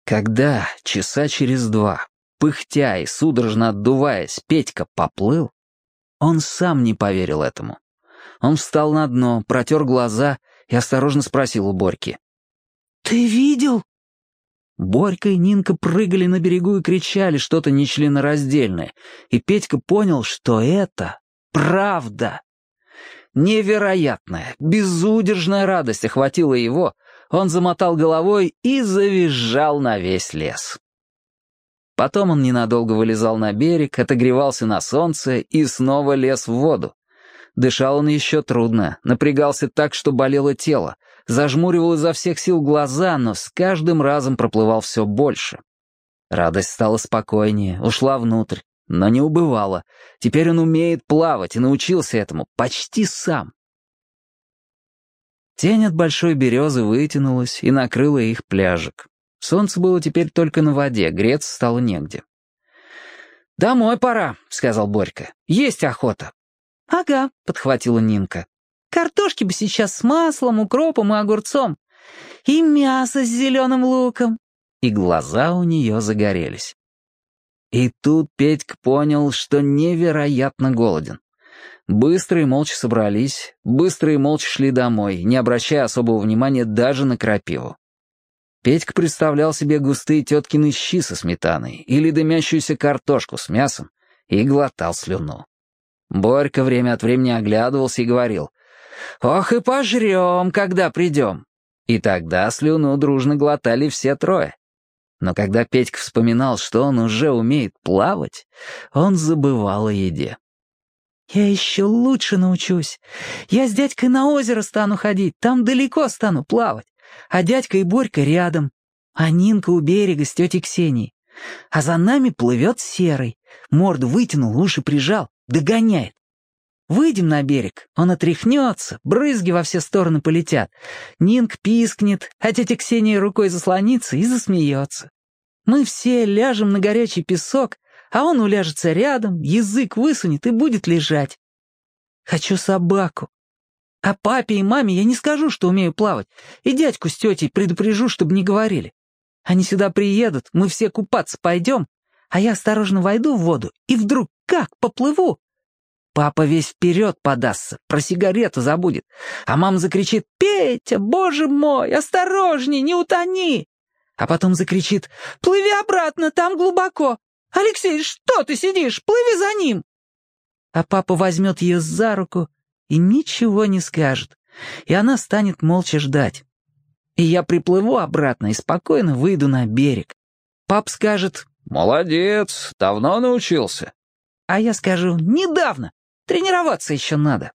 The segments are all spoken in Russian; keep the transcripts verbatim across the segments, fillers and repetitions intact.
Когда часа через два, пыхтя и судорожно отдуваясь, Петька поплыл, он сам не поверил этому. Он встал на дно, протер глаза и осторожно спросил у Борьки: «Ты видел?» Борька и Нинка прыгали на берегу и кричали что-то нечленораздельное, и Петька понял, что это правда. Невероятная, безудержная радость охватила его, он замотал головой и завизжал на весь лес. Потом он ненадолго вылезал на берег, отогревался на солнце и снова лез в воду. Дышал он еще трудно, напрягался так, что болело тело, зажмуривал изо всех сил глаза, но с каждым разом проплывал все больше. Радость стала спокойнее, ушла внутрь, но не убывала. Теперь он умеет плавать и научился этому почти сам. Тень от большой березы вытянулась и накрыла их пляжик. Солнце было теперь только на воде, греться стало негде. «Домой пора», — сказал Борька. «Есть охота». «Ага», — подхватила Нинка. «Картошки бы сейчас с маслом, укропом и огурцом. И мясо с зеленым луком». И глаза у нее загорелись. И тут Петька понял, что невероятно голоден. Быстро и молча собрались, быстро и молча шли домой, не обращая особого внимания даже на крапиву. Петька представлял себе густые теткины щи со сметаной или дымящуюся картошку с мясом и глотал слюну. Борька время от времени оглядывался и говорил: «Ох и пожрем, когда придем». И тогда слюну дружно глотали все трое. Но когда Петька вспоминал, что он уже умеет плавать, он забывал о еде. «Я еще лучше научусь. Я с дядькой на озеро стану ходить, там далеко стану плавать. А дядька и Борька рядом, а Нинка у берега с тетей Ксенией. А за нами плывет Серый. Морду вытянул, уши прижал, догоняет. Выйдем на берег, он отряхнется, брызги во все стороны полетят. Нинка пискнет, а тетя Ксения рукой заслонится и засмеется. Мы все ляжем на горячий песок, а он уляжется рядом, язык высунет и будет лежать. Хочу собаку. А папе и маме я не скажу, что умею плавать, и дядьку с тетей предупрежу, чтобы не говорили. Они сюда приедут, мы все купаться пойдем, а я осторожно войду в воду, и вдруг как поплыву. Папа весь вперед подастся, про сигарету забудет, а мама закричит: «Петя, боже мой, осторожней, не утони!» А потом закричит: «Плыви обратно, там глубоко! Алексей, что ты сидишь? Плыви за ним!» А папа возьмет ее за руку и ничего не скажет, и она станет молча ждать. И я приплыву обратно и спокойно выйду на берег. Пап скажет: «Молодец, давно научился». А я скажу: «Недавно, тренироваться еще надо».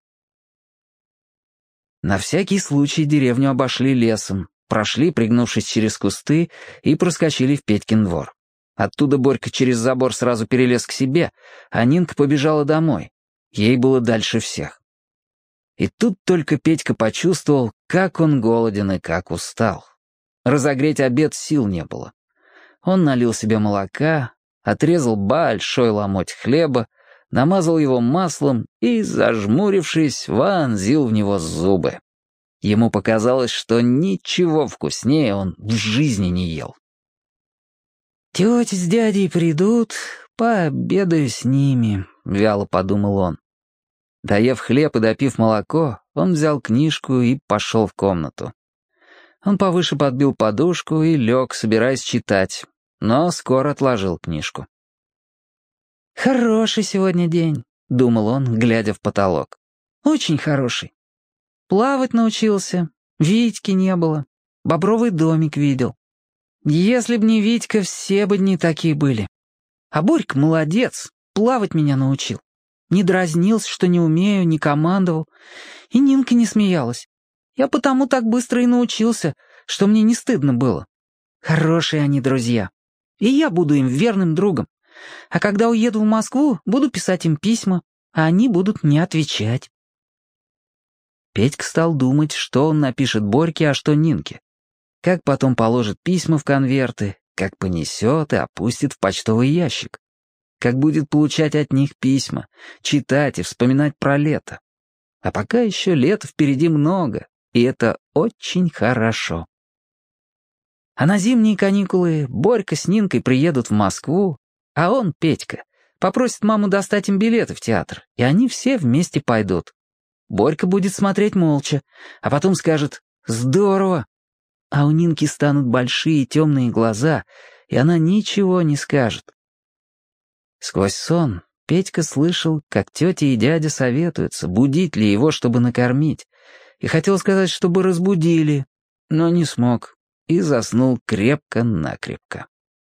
На всякий случай деревню обошли лесом, прошли, пригнувшись через кусты, и проскочили в Петькин двор. Оттуда Борька через забор сразу перелез к себе, а Нинка побежала домой. Ей было дальше всех. И тут только Петька почувствовал, как он голоден и как устал. Разогреть обед сил не было. Он налил себе молока, отрезал большой ломоть хлеба, намазал его маслом и, зажмурившись, вонзил в него зубы. Ему показалось, что ничего вкуснее он в жизни не ел. «Тетя с дядей придут, пообедаю с ними», — вяло подумал он. Доев хлеб и допив молоко, он взял книжку и пошел в комнату. Он повыше подбил подушку и лег, собираясь читать, но скоро отложил книжку. «Хороший сегодня день», — думал он, глядя в потолок. «Очень хороший. Плавать научился, Витьки не было, бобровый домик видел. Если б не Витька, все бы дни такие были. А Борька молодец, плавать меня научил. Не дразнился, что не умею, не командовал. И Нинка не смеялась. Я потому так быстро и научился, что мне не стыдно было. Хорошие они друзья. И я буду им верным другом. А когда уеду в Москву, буду писать им письма, а они будут мне отвечать». Петька стал думать, что он напишет Борьке, а что Нинке. Как потом положит письма в конверты, как понесет и опустит в почтовый ящик. Как будет получать от них письма, читать и вспоминать про лето. А пока еще лета впереди много, и это очень хорошо. А на зимние каникулы Борька с Нинкой приедут в Москву, а он, Петька, попросит маму достать им билеты в театр, и они все вместе пойдут. Борька будет смотреть молча, а потом скажет «Здорово!». А у Нинки станут большие темные глаза, и она ничего не скажет. Сквозь сон Петька слышал, как тетя и дядя советуются, будить ли его, чтобы накормить, и хотел сказать, чтобы разбудили, но не смог, и заснул крепко-накрепко.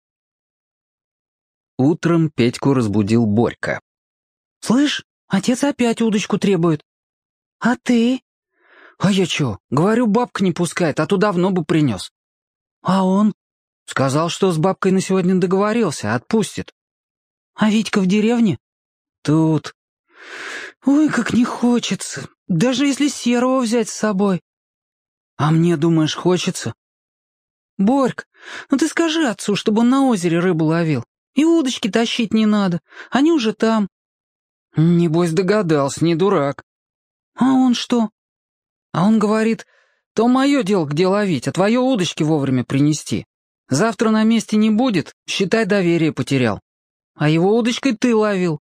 Утром Петьку разбудил Борька. «Слышь, отец опять удочку требует». «А ты?» «А я чё? Говорю, бабка не пускает, а то давно бы принес». «А он?» «Сказал, что с бабкой на сегодня договорился, отпустит». «А Витька в деревне?» «Тут». «Ой, как не хочется, даже если Серого взять с собой». «А мне, думаешь, хочется?» «Борька, ну ты скажи отцу, чтобы он на озере рыбу ловил. И удочки тащить не надо, они уже там». «Небось догадался, не дурак». «А он что?» «А он говорит, то мое дело, где ловить, а твое удочки вовремя принести. Завтра на месте не будет, считай, доверие потерял. А его удочкой ты ловил».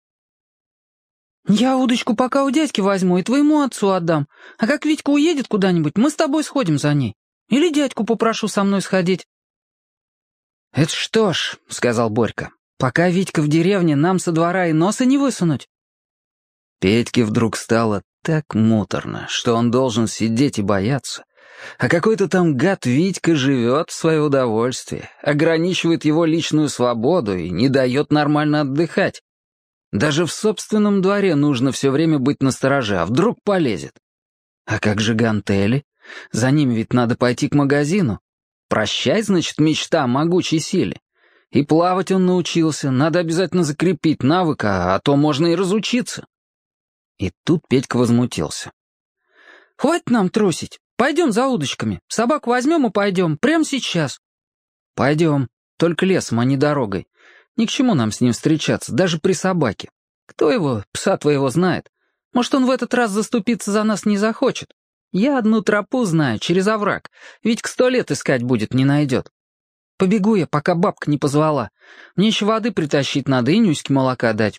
«Я удочку пока у дядьки возьму и твоему отцу отдам, а как Витька уедет куда-нибудь, мы с тобой сходим за ней. Или дядьку попрошу со мной сходить». «Это что ж», — сказал Борька, — «пока Витька в деревне, нам со двора и носа не высунуть». Петьке вдруг стало так муторно, что он должен сидеть и бояться. А какой-то там гад Витька живет в свое удовольствие, ограничивает его личную свободу и не дает нормально отдыхать. Даже в собственном дворе нужно все время быть настороже, а вдруг полезет. А как же гантели? За ними ведь надо пойти к магазину. Прощай, значит, мечта о могучей силе. И плавать он научился, надо обязательно закрепить навык, а то можно и разучиться. И тут Петька возмутился. «Хватит нам трусить, пойдем за удочками, собаку возьмем и пойдем, прямо сейчас». «Пойдем, только лесом, а не дорогой. Ни к чему нам с ним встречаться, даже при собаке. Кто его, пса твоего, знает? Может, он в этот раз заступиться за нас не захочет. Я одну тропу знаю, через овраг. Витька сто лет искать будет, не найдет. Побегу я, пока бабка не позвала. Мне еще воды притащить надо и Нюське молока дать».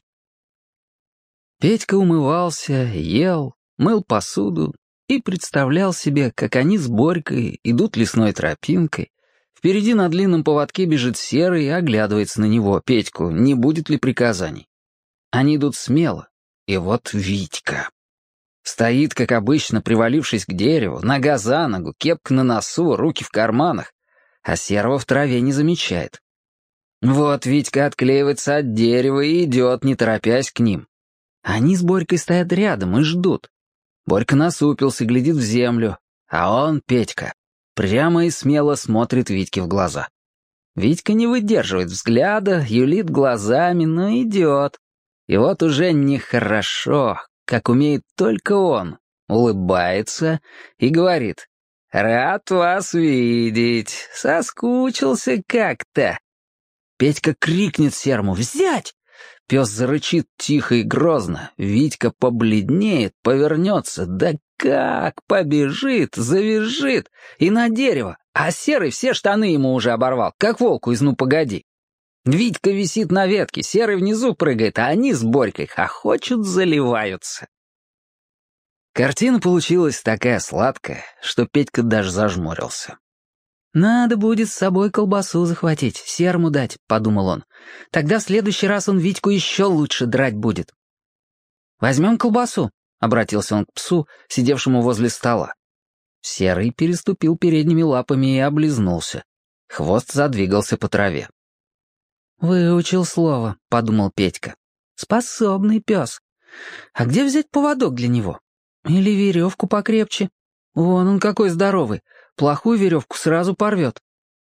Петька умывался, ел, мыл посуду и представлял себе, как они с Борькой идут лесной тропинкой. Впереди на длинном поводке бежит Серый и оглядывается на него, Петьку, не будет ли приказаний. Они идут смело, и вот Витька. Стоит, как обычно, привалившись к дереву, нога за ногу, кепка на носу, руки в карманах, а Серого в траве не замечает. Вот Витька отклеивается от дерева и идет, не торопясь к ним. Они с Борькой стоят рядом и ждут. Борька насупился, глядит в землю, а он, Петька, прямо и смело смотрит Витьке в глаза. Витька не выдерживает взгляда, юлит глазами, но идет. И вот уже нехорошо, как умеет только он, улыбается и говорит: «Рад вас видеть, соскучился как-то». Петька крикнет Серому: «Взять!». Пес зарычит тихо и грозно, Витька побледнеет, повернется, да как побежит, завизжит и на дерево, а Серый все штаны ему уже оборвал, как волку из «Ну, погоди». Витька висит на ветке, Серый внизу прыгает, а они с Борькой хохочут, заливаются. Картина получилась такая сладкая, что Петька даже зажмурился. «Надо будет с собой колбасу захватить, Серому дать», — подумал он. «Тогда в следующий раз он Витьку еще лучше драть будет». «Возьмем колбасу», — обратился он к псу, сидевшему возле стола. Серый переступил передними лапами и облизнулся. Хвост задвигался по траве. «Выучил слово», — подумал Петька. «Способный пес. А где взять поводок для него? Или веревку покрепче? Вон он какой здоровый. Плохую веревку сразу порвет».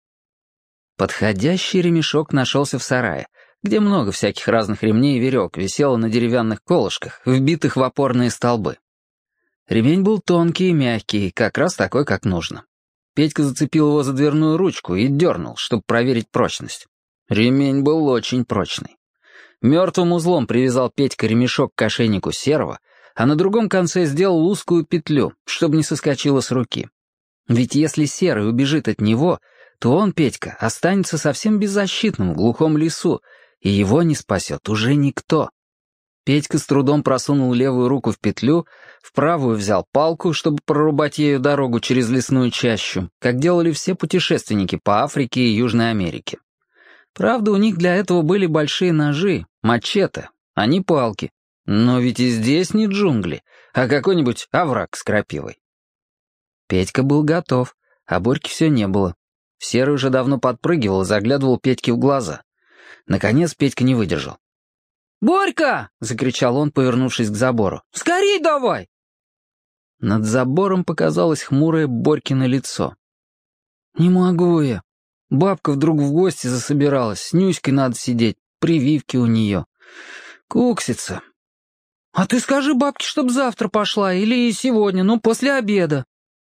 Подходящий ремешок нашелся в сарае, где много всяких разных ремней и веревок висело на деревянных колышках, вбитых в опорные столбы. Ремень был тонкий и мягкий, как раз такой, как нужно. Петька зацепил его за дверную ручку и дернул, чтобы проверить прочность. Ремень был очень прочный. Мертвым узлом привязал Петька ремешок к ошейнику Серого, а на другом конце сделал узкую петлю, чтобы не соскочило с руки. Ведь если Серый убежит от него, то он, Петька, останется совсем беззащитным в глухом лесу, и его не спасет уже никто. Петька с трудом просунул левую руку в петлю, в правую взял палку, чтобы прорубать ею дорогу через лесную чащу, как делали все путешественники по Африке и Южной Америке. Правда, у них для этого были большие ножи, мачете, а не палки. Но ведь и здесь не джунгли, а какой-нибудь овраг с крапивой. Петька был готов, а Борьки все не было. Серый уже давно подпрыгивал и заглядывал Петьке в глаза. Наконец Петька не выдержал. «Борька!» — закричал он, повернувшись к забору. «Скорей давай!» Над забором показалось хмурое Борькино лицо. «Не могу я. Бабка вдруг в гости засобиралась, с Нюськой надо сидеть, прививки у нее. Куксится. А ты скажи бабке, чтоб завтра пошла, или сегодня, ну, после обеда».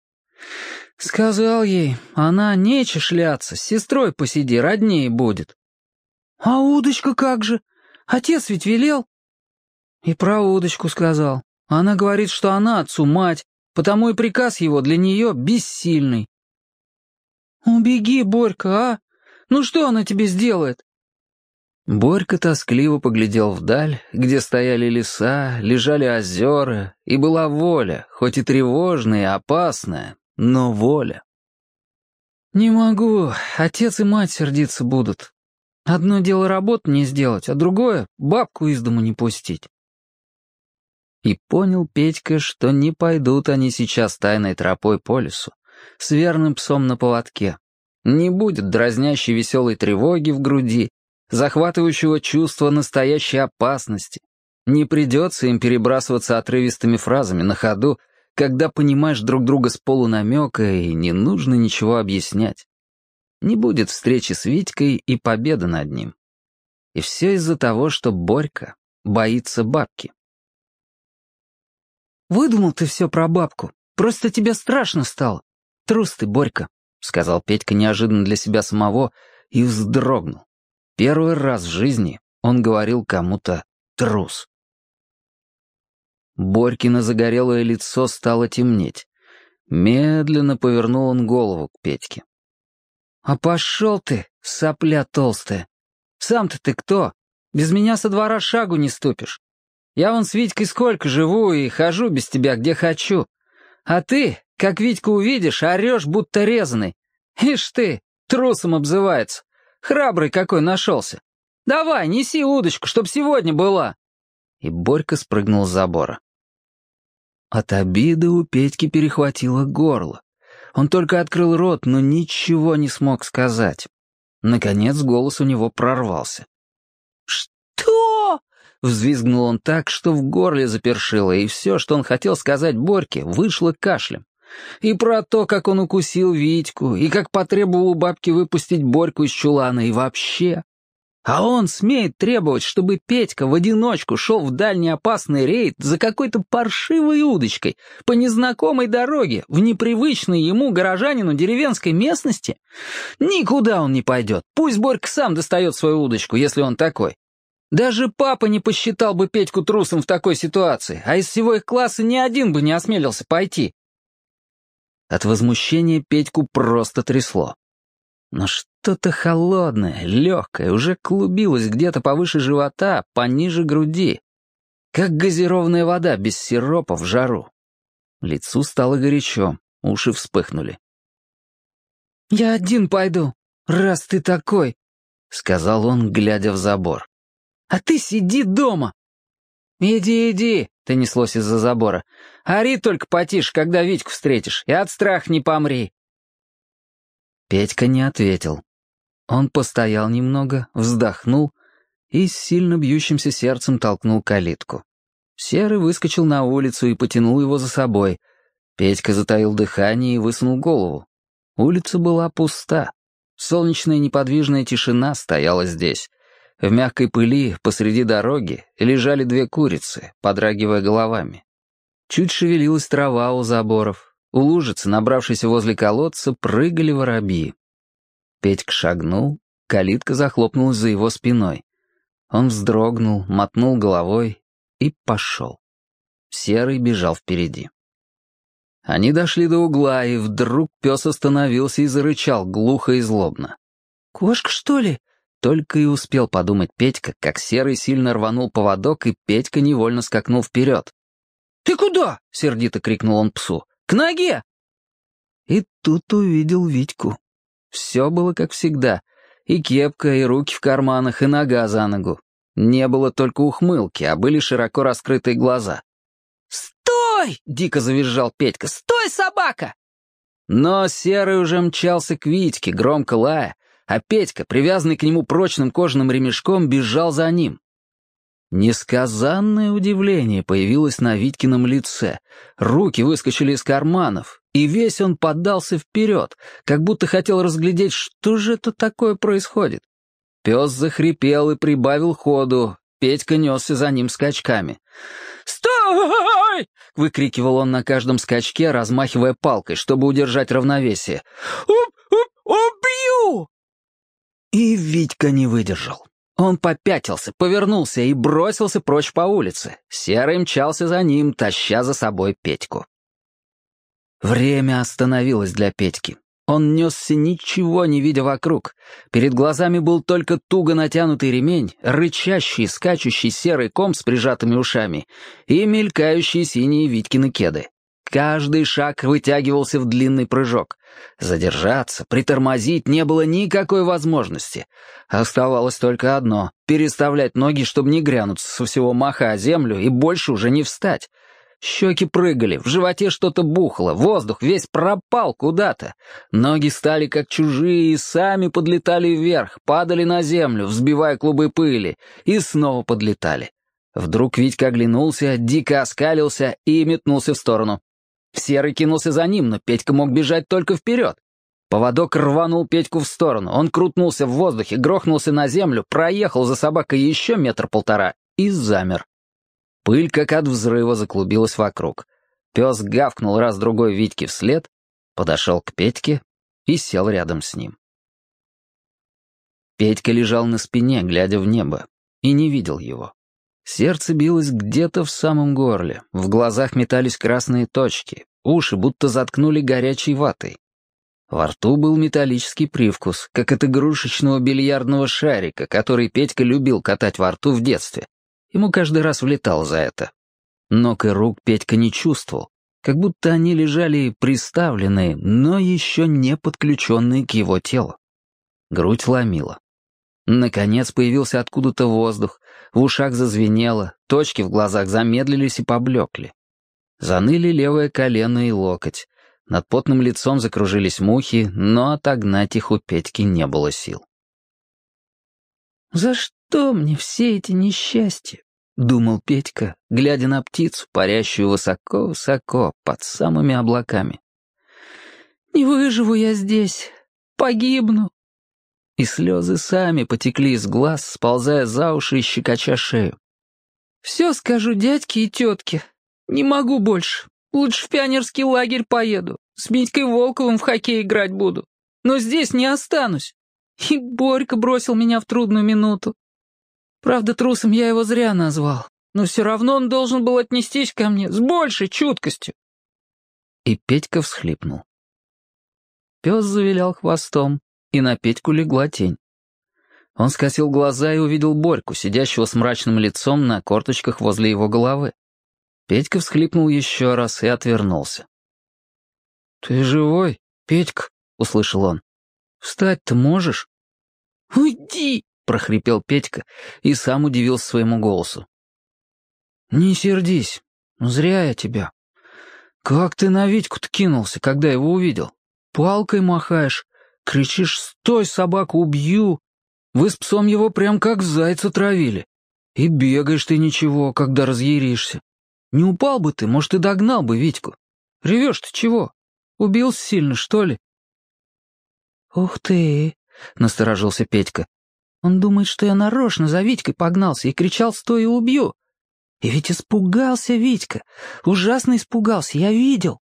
Сказал ей, она нече шляться, с сестрой посиди, роднее будет. «А удочка как же? Отец ведь велел?» И про удочку сказал. Она говорит, что она отцу мать, потому и приказ его для нее бессильный. «Убеги, Борька, а? Ну что она тебе сделает?» Борька тоскливо поглядел вдаль, где стояли леса, лежали озера, и была воля, хоть и тревожная и опасная, но воля. «Не могу, отец и мать сердиться будут. Одно дело работу не сделать, а другое — бабку из дому не пустить». И понял Петька, что не пойдут они сейчас тайной тропой по лесу, с верным псом на поводке. Не будет дразнящей веселой тревоги в груди, захватывающего чувства настоящей опасности. Не придется им перебрасываться отрывистыми фразами на ходу, когда понимаешь друг друга с полунамека и не нужно ничего объяснять. Не будет встречи с Витькой и победы над ним. И все из-за того, что Борька боится бабки. «Выдумал ты все про бабку. Просто тебе страшно стало. Трус ты, Борька», — сказал Петька неожиданно для себя самого и вздрогнул. Первый раз в жизни он говорил кому-то «трус». Борькино загорелое лицо стало темнеть. Медленно повернул он голову к Петьке. «А пошел ты, сопля толстая! Сам-то ты кто? Без меня со двора шагу не ступишь. Я вон с Витькой сколько живу и хожу без тебя где хочу. А ты, как Витьку увидишь, орешь, будто резаный. Ишь ты, трусом обзывается. Храбрый какой нашелся. Давай, неси удочку, чтоб сегодня была». И Борька спрыгнул с забора. От обиды у Петьки перехватило горло. Он только открыл рот, но ничего не смог сказать. Наконец голос у него прорвался. «Что?» — взвизгнул он так, что в горле запершило, и все, что он хотел сказать Борьке, вышло кашлем. И про то, как он укусил Витьку, и как потребовал у бабки выпустить Борьку из чулана, и вообще. А он смеет требовать, чтобы Петька в одиночку шел в дальний опасный рейд за какой-то паршивой удочкой по незнакомой дороге в непривычной ему горожанину деревенской местности? Никуда он не пойдет. Пусть Борька сам достает свою удочку, если он такой. Даже папа не посчитал бы Петьку трусом в такой ситуации, а из всего их класса ни один бы не осмелился пойти. От возмущения Петьку просто трясло. Но что-то холодное, легкое уже клубилось где-то повыше живота, пониже груди. Как газированная вода без сиропа в жару. Лицу стало горячо, уши вспыхнули. «Я один пойду, раз ты такой», — сказал он, глядя в забор. «А ты сиди дома». «Иди, иди», — донеслось из-за забора. «Ори только потише, когда Витьку встретишь, и от страха не помри». Петька не ответил. Он постоял немного, вздохнул и с сильно бьющимся сердцем толкнул калитку. Серый выскочил на улицу и потянул его за собой. Петька затаил дыхание и высунул голову. Улица была пуста. Солнечная неподвижная тишина стояла здесь. В мягкой пыли посреди дороги лежали две курицы, подрагивая головами. Чуть шевелилась трава у заборов. У лужицы, набравшейся возле колодца, прыгали воробьи. Петька шагнул, калитка захлопнулась за его спиной. Он вздрогнул, мотнул головой и пошел. Серый бежал впереди. Они дошли до угла, и вдруг пес остановился и зарычал глухо и злобно. «Кошка, что ли?» Только и успел подумать Петька, как Серый сильно рванул поводок, и Петька невольно скакнул вперед. «Ты куда?» — сердито крикнул он псу. «К ноге!» И тут увидел Витьку. Все было как всегда. И кепка, и руки в карманах, и нога за ногу. Не было только ухмылки, а были широко раскрытые глаза. «Стой!» — дико завизжал Петька. «Стой, собака!» Но Серый уже мчался к Витьке, громко лая, а Петька, привязанный к нему прочным кожаным ремешком, бежал за ним. Несказанное удивление появилось на Витькином лице. Руки выскочили из карманов, и весь он поддался вперед, как будто хотел разглядеть, что же это такое происходит. Пес захрипел и прибавил ходу. Петька несся за ним скачками. «Стой!» — выкрикивал он на каждом скачке, размахивая палкой, чтобы удержать равновесие. «Уп-уп! Убью!» И Витька не выдержал. Он попятился, повернулся и бросился прочь по улице. Серый мчался за ним, таща за собой Петьку. Время остановилось для Петьки. Он несся, ничего не видя вокруг. Перед глазами был только туго натянутый ремень, рычащий, скачущий серый ком с прижатыми ушами и мелькающие синие Витькины кеды. Каждый шаг вытягивался в длинный прыжок. Задержаться, притормозить не было никакой возможности. Оставалось только одно — переставлять ноги, чтобы не грянуться со всего маха о землю и больше уже не встать. Щеки прыгали, в животе что-то бухало, воздух весь пропал куда-то. Ноги стали как чужие и сами подлетали вверх, падали на землю, взбивая клубы пыли, и снова подлетали. Вдруг Витька оглянулся, дико оскалился и метнулся в сторону. Серый кинулся за ним, но Петька мог бежать только вперед. Поводок рванул Петьку в сторону, он крутнулся в воздухе, грохнулся на землю, проехал за собакой еще метр-полтора и замер. Пыль, как от взрыва, заклубилась вокруг. Пес гавкнул раз-другой Витьке вслед, подошел к Петьке и сел рядом с ним. Петька лежал на спине, глядя в небо, и не видел его. Сердце билось где-то в самом горле, в глазах метались красные точки, уши будто заткнули горячей ватой. Во рту был металлический привкус, как от игрушечного бильярдного шарика, который Петька любил катать во рту в детстве. Ему каждый раз влетал за это. Ног и рук Петька не чувствовал, как будто они лежали приставленные, но еще не подключенные к его телу. Грудь ломила. Наконец появился откуда-то воздух, в ушах зазвенело, точки в глазах замедлились и поблекли. Заныли левое колено и локоть. Над потным лицом закружились мухи, но отогнать их у Петьки не было сил. «За что мне все эти несчастья?» — думал Петька, глядя на птицу, парящую высоко-высоко под самыми облаками. «Не выживу я здесь, погибну». И слезы сами потекли из глаз, сползая за уши и щекоча шею. «Все скажу дядьке и тетке. Не могу больше. Лучше в пионерский лагерь поеду. С Митькой Волковым в хоккей играть буду. Но здесь не останусь. И Борька бросил меня в трудную минуту. Правда, трусом я его зря назвал. Но все равно он должен был отнестись ко мне с большей чуткостью». И Петька всхлипнул. Пес завилял хвостом, и на Петьку легла тень. Он скосил глаза и увидел Борьку, сидящего с мрачным лицом на корточках возле его головы. Петька всхлипнул еще раз и отвернулся. «Ты живой, Петька?» — услышал он. «Встать-то можешь?» «Уйди!» — прохрипел Петька и сам удивился своему голосу. «Не сердись, зря я тебя. Как ты на Витьку-то кинулся, когда его увидел? Палкой махаешь, кричишь: «Стой, собаку, убью!» Вы с псом его прям как зайца травили. И бегаешь ты ничего, когда разъяришься. Не упал бы ты, может, и догнал бы Витьку. Ревешь-то чего? Убился сильно, что ли?» «Ух ты!» — насторожился Петька. «Он думает, что я нарочно за Витькой погнался и кричал: «Стой и убью!» И ведь испугался Витька, ужасно испугался, я видел».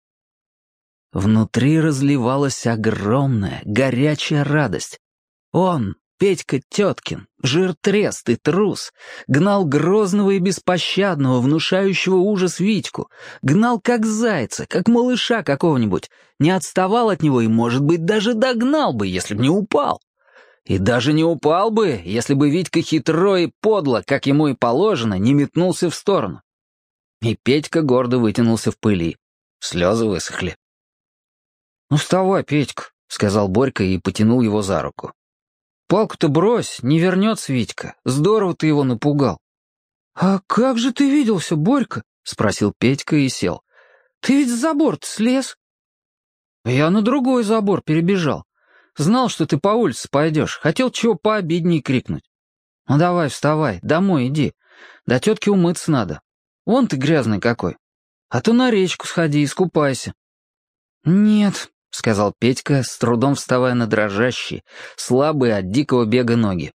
Внутри разливалась огромная, горячая радость. Он, Петька Теткин, жиртрест и трус, гнал грозного и беспощадного, внушающего ужас Витьку, гнал как зайца, как малыша какого-нибудь, не отставал от него и, может быть, даже догнал бы, если б не упал. И даже не упал бы, если бы Витька хитро и подло, как ему и положено, не метнулся в сторону. И Петька гордо вытянулся в пыли. Слезы высохли. «Ну вставай, Петька», — сказал Борька и потянул его за руку. «Палку-то брось, не вернется Витька. Здорово ты его напугал». «А как же ты виделся, Борька?» — спросил Петька и сел. «Ты ведь с забор-то слез». «Я на другой забор перебежал. Знал, что ты по улице пойдешь. Хотел чего пообидней крикнуть. Ну давай, вставай, домой иди. До тетки умыться надо. Вон ты грязный какой. А то на речку сходи, искупайся». «Нет», — сказал Петька, с трудом вставая на дрожащие, слабые от дикого бега ноги.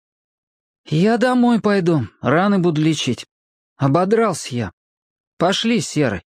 «Я домой пойду, раны буду лечить. Ободрался я. Пошли, Серый».